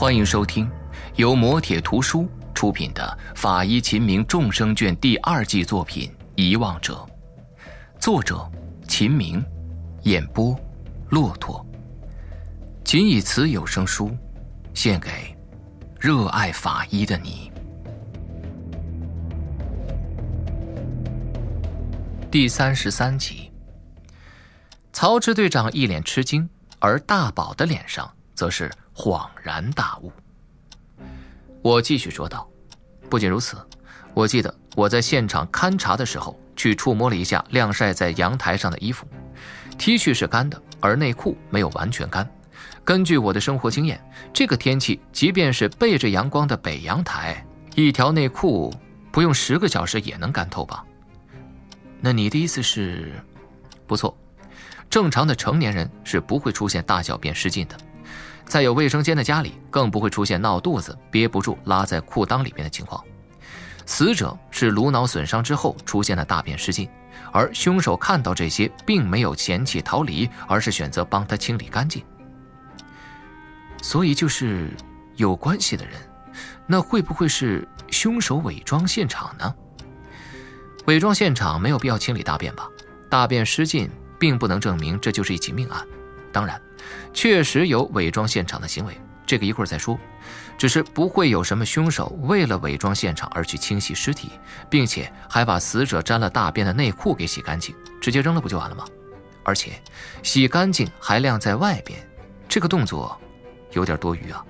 欢迎收听由磨铁图书出品的《法医秦明众生卷》第2季作品《遗忘者》，作者秦明，演播骆驼。仅以此有声书献给热爱法医的你。第33集。曹支队长一脸吃惊，而大宝的脸上则是恍然大悟。我继续说道，不仅如此，我记得我在现场勘查的时候去触摸了一下晾晒在阳台上的衣服， T 恤是干的，而内裤没有完全干。根据我的生活经验，这个天气即便是背着阳光的北阳台，一条内裤不用10个小时也能干透吧？那你的意思是？不错，正常的成年人是不会出现大小便失禁的，在有卫生间的家里更不会出现闹肚子憋不住拉在裤裆里面的情况。死者是颅脑损伤之后出现了大便失禁，而凶手看到这些并没有嫌弃逃离，而是选择帮他清理干净。所以就是有关系的人，那会不会是凶手伪装现场呢？伪装现场没有必要清理大便吧？大便失禁并不能证明这就是一起命案。当然确实有伪装现场的行为，这个一会儿再说，只是不会有什么凶手为了伪装现场而去清洗尸体，并且还把死者沾了大便的内裤给洗干净，直接扔了不就完了吗？而且洗干净还晾在外边，这个动作有点多余啊。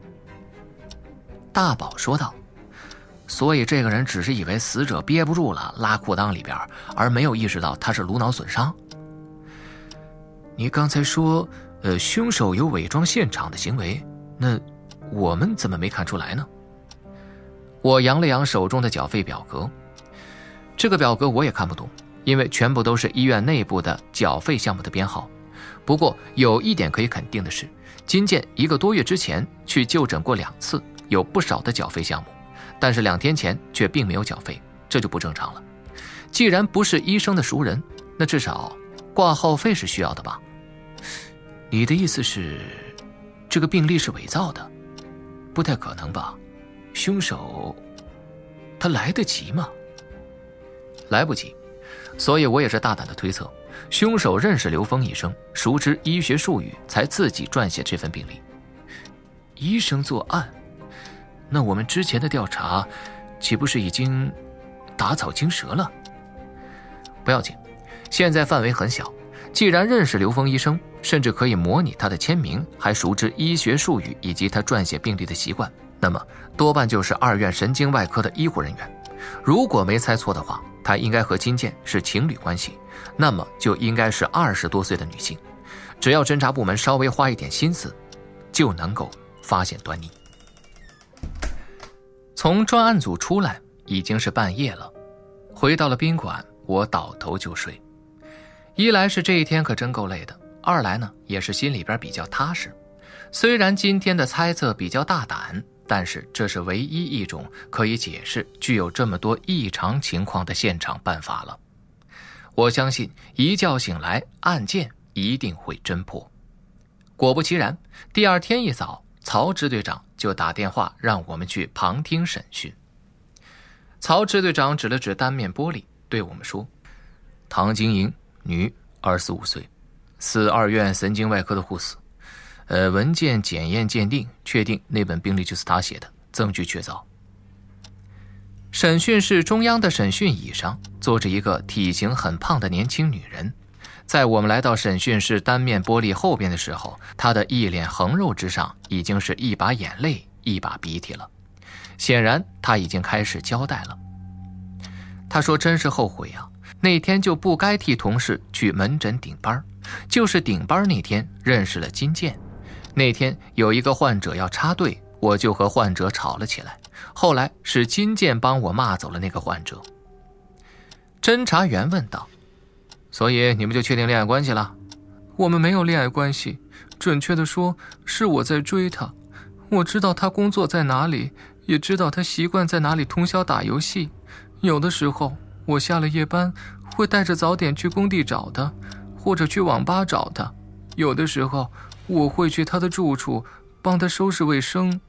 大宝说道，所以这个人只是以为死者憋不住了拉裤裆里边，而没有意识到他是颅脑损伤。你刚才说凶手有伪装现场的行为，那我们怎么没看出来呢？我扬了扬手中的缴费表格，这个表格我也看不懂，因为全部都是医院内部的缴费项目的编号。不过有一点可以肯定的是，金健1个多月之前去就诊过2次，有不少的缴费项目，但是2天前却并没有缴费，这就不正常了。既然不是医生的熟人，那至少挂号费是需要的吧？你的意思是这个病历是伪造的？不太可能吧？凶手他来得及吗？来不及，所以我也是大胆的推测，凶手认识刘峰医生，熟知医学术语，才自己撰写这份病历。医生作案，那我们之前的调查岂不是已经打草惊蛇了？不要紧，现在范围很小，既然认识刘峰医生，甚至可以模拟他的签名，还熟知医学术语以及他撰写病历的习惯，那么多半就是2院神经外科的医护人员。如果没猜错的话，他应该和金健是情侣关系，那么就应该是20多岁的女性。只要侦查部门稍微花一点心思，就能够发现端倪。从专案组出来已经是半夜了，回到了宾馆，我倒头就睡。一来是这一天可真够累的，二来呢也是心里边比较踏实。虽然今天的猜测比较大胆，但是这是唯一一种可以解释具有这么多异常情况的现场办法了。我相信一觉醒来，案件一定会侦破。果不其然，第2天一早，曹支队长就打电话让我们去旁听审讯。曹支队长指了指单面玻璃，对我们说，唐晶莹，女，25岁，四2院神经外科的护士。文件检验鉴定确定那本病历就是他写的，证据确凿。审讯室中央的审讯椅上坐着一个体型很胖的年轻女人。在我们来到审讯室单面玻璃后边的时候，她的一脸横肉之上已经是一把眼泪一把鼻涕了，显然她已经开始交代了。她说真是后悔啊，那天就不该替同事去门诊顶班，就是顶班那天认识了金健。那天有一个患者要插队，我就和患者吵了起来，后来是金健帮我骂走了那个患者。侦查员问道，所以你们就确定恋爱关系了？我们没有恋爱关系，准确的说是我在追他。我知道他工作在哪里，也知道他习惯在哪里通宵打游戏。有的时候我下了夜班会带着早点去工地找他，或者去网吧找他。有的时候我会去他的住处帮他收拾卫生。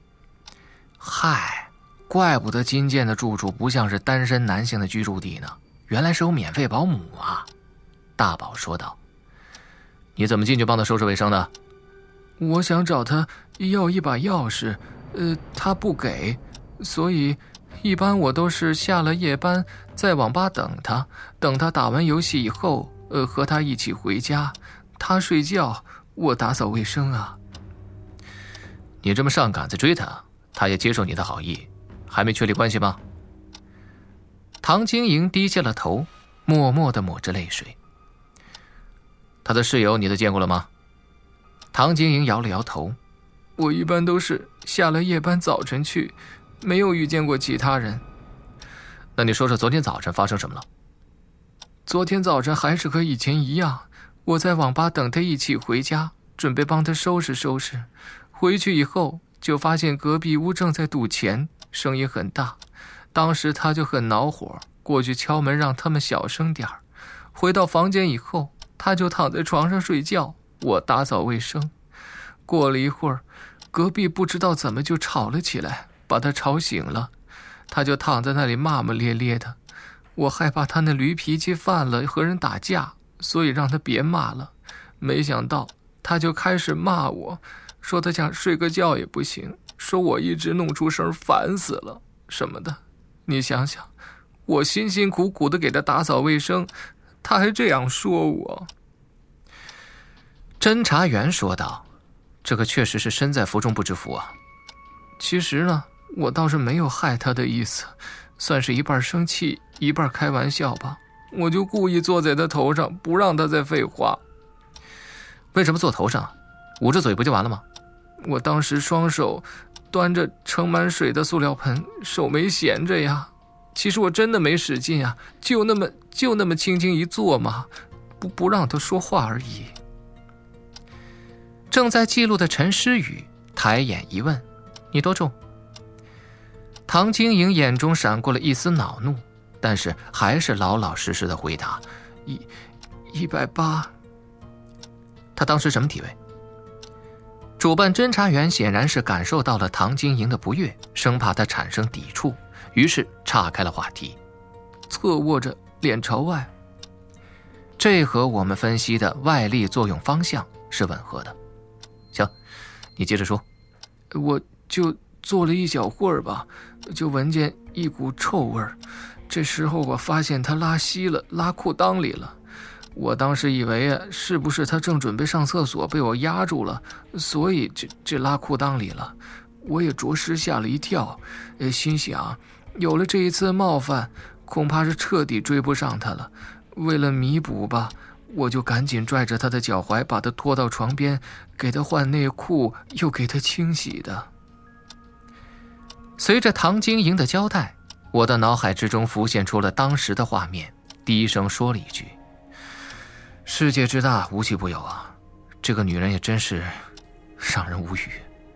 嗨，怪不得金建的住处不像是单身男性的居住地呢，原来是有免费保姆啊。大宝说道。你怎么进去帮他收拾卫生的？我想找他要一把钥匙，他不给，所以一般我都是下了夜班在网吧等他打完游戏以后，和他一起回家，他睡觉，我打扫卫生啊。你这么上赶子追他，他也接受你的好意，还没确立关系吗？唐晶莹低下了头，默默地抹着泪水。他的室友你都见过了吗？唐晶莹摇了摇头，我一般都是下了夜班早晨去，没有遇见过其他人。那你说说昨天早晨发生什么了？昨天早晨还是和以前一样，我在网吧等他一起回家，准备帮他收拾收拾。回去以后就发现隔壁屋正在赌钱，声音很大，当时他就很恼火，过去敲门让他们小声点儿。回到房间以后，他就躺在床上睡觉，我打扫卫生。过了一会儿，隔壁不知道怎么就吵了起来，把他吵醒了，他就躺在那里骂骂咧咧的。我害怕他那驴脾气犯了和人打架，所以让他别骂了。没想到他就开始骂我，说他想睡个觉也不行，说我一直弄出声烦死了什么的。你想想，我辛辛苦苦的给他打扫卫生，他还这样说我。侦查员说道，这个确实是身在福中不知福啊。其实呢，我倒是没有害他的意思，算是一半生气一半开玩笑吧。我就故意坐在他头上，不让他再废话。为什么坐头上？捂着嘴不就完了吗？我当时双手端着盛满水的塑料盆，手没闲着呀。其实我真的没使劲啊，就那么轻轻一坐嘛，不让他说话而已。正在记录的陈诗雨抬眼一问，你多重？唐晶莹眼中闪过了一丝恼怒，但是还是老老实实的回答180。他当时什么体位？主办侦查员显然是感受到了唐晶莹的不悦，生怕她产生抵触，于是岔开了话题。侧卧着，脸朝外。这和我们分析的外力作用方向是吻合的。行，你接着说。我就坐了一小会儿吧，就闻见一股臭味儿。这时候我发现他拉稀了，拉裤裆里了。我当时以为是不是他正准备上厕所被我压住了，所以这拉裤裆里了。我也着实吓了一跳，心想有了这一次冒犯，恐怕是彻底追不上他了。为了弥补吧，我就赶紧拽着他的脚踝，把他拖到床边，给他换内裤，又给他清洗的。随着唐晶莹的交代，我的脑海之中浮现出了当时的画面，低声说了一句：世界之大，无奇不有啊，这个女人也真是让人无语。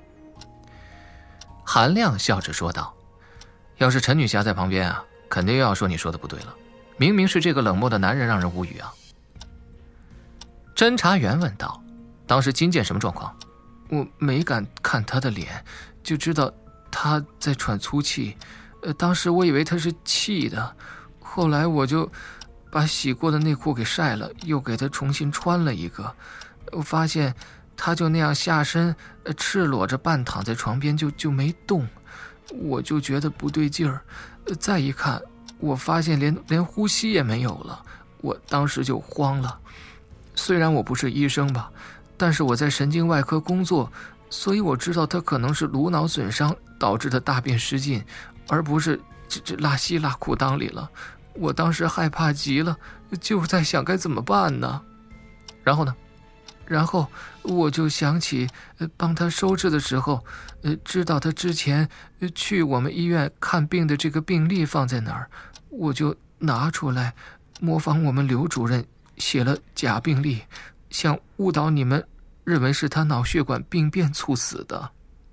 韩亮笑着说道，要是陈女侠在旁边啊，肯定又要说你说的不对了，明明是这个冷漠的男人让人无语啊。侦查员问道，当时金建什么状况？我没敢看他的脸，就知道他在喘粗气，当时我以为他是气的，后来我就把洗过的内裤给晒了，又给他重新穿了一个。我发现他就那样下身赤裸着半躺在床边就没动，我就觉得不对劲儿。再一看，我发现连呼吸也没有了，我当时就慌了。虽然我不是医生吧，但是我在神经外科工作，所以我知道他可能是颅脑损伤导致的大便失禁，而不是这拉稀拉裤裆里了。我当时害怕极了，就在想该怎么办呢。然后呢？然后我就想起帮他收拾的时候，知道他之前去我们医院看病的这个病历放在哪儿，我就拿出来，模仿我们刘主任写了假病历，想误导你们认为是他脑血管病变猝死的。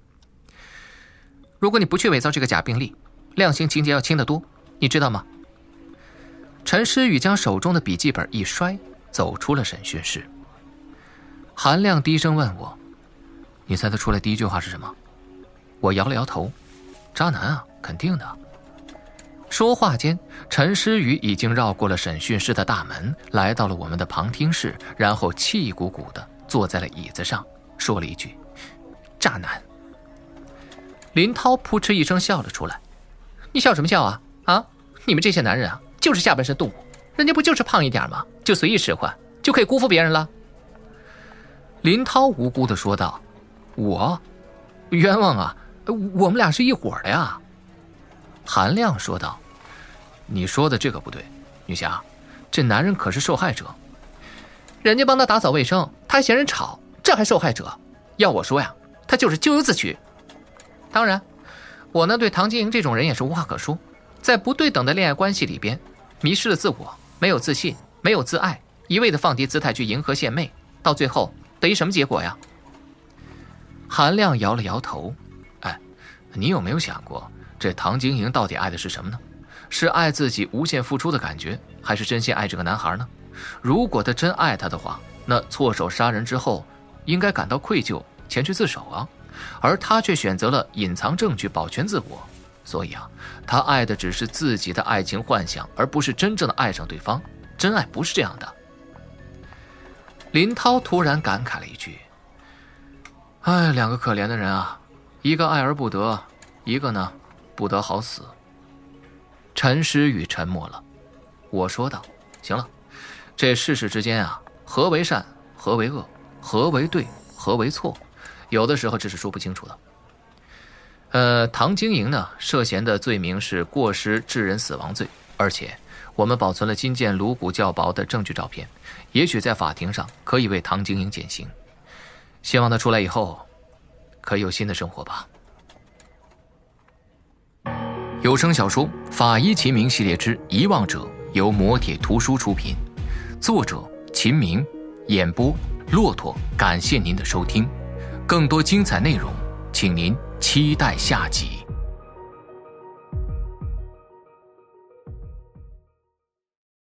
如果你不去伪造这个假病历，量刑情节要轻得多，你知道吗？陈诗雨将手中的笔记本一摔，走出了审讯室。韩亮低声问我， 你猜他出来第一句话是什么？我摇了摇头，渣男啊，肯定的。说话间，陈诗雨已经绕过了审讯室的大门，来到了我们的旁听室，然后气鼓鼓地坐在了椅子上，说了一句：渣男。林涛扑哧一声笑了出来。你笑什么笑啊？啊，你们这些男人啊，就是下半身动物，人家不就是胖一点吗？就随意使唤，就可以辜负别人了。林涛无辜地说道：我？冤枉啊，我们俩是一伙的呀。韩亮说道：你说的这个不对，女侠，这男人可是受害者，人家帮他打扫卫生，他还嫌人吵，这还受害者？要我说呀，他就是咎由自取。当然，我呢对唐晶莹这种人也是无话可说，在不对等的恋爱关系里边，迷失了自我，没有自信，没有自爱，一味的放低姿态去迎合献媚，到最后得一什么结果呀？韩亮摇了摇头，哎，你有没有想过，这唐晶莹到底爱的是什么呢？是爱自己无限付出的感觉，还是真心爱这个男孩呢？如果他真爱他的话，那错手杀人之后应该感到愧疚，前去自首啊，而他却选择了隐藏证据，保全自我。所以啊，他爱的只是自己的爱情幻想，而不是真正的爱上对方。真爱不是这样的。林涛突然感慨了一句：哎，两个可怜的人啊，一个爱而不得，一个呢不得好死。陈诗雨沉默了，我说道：行了，这世事之间啊，何为善，何为恶，何为对，何为错，有的时候这是说不清楚的。唐晶莹呢，涉嫌的罪名是过失致人死亡罪，而且我们保存了金剑颅骨较薄的证据照片，也许在法庭上可以为唐晶莹减刑。希望她出来以后可以有新的生活吧。有声小说《法医秦明系列之遗忘者》由磨铁图书出品，作者秦明，演播骆驼。感谢您的收听，更多精彩内容请您期待下集。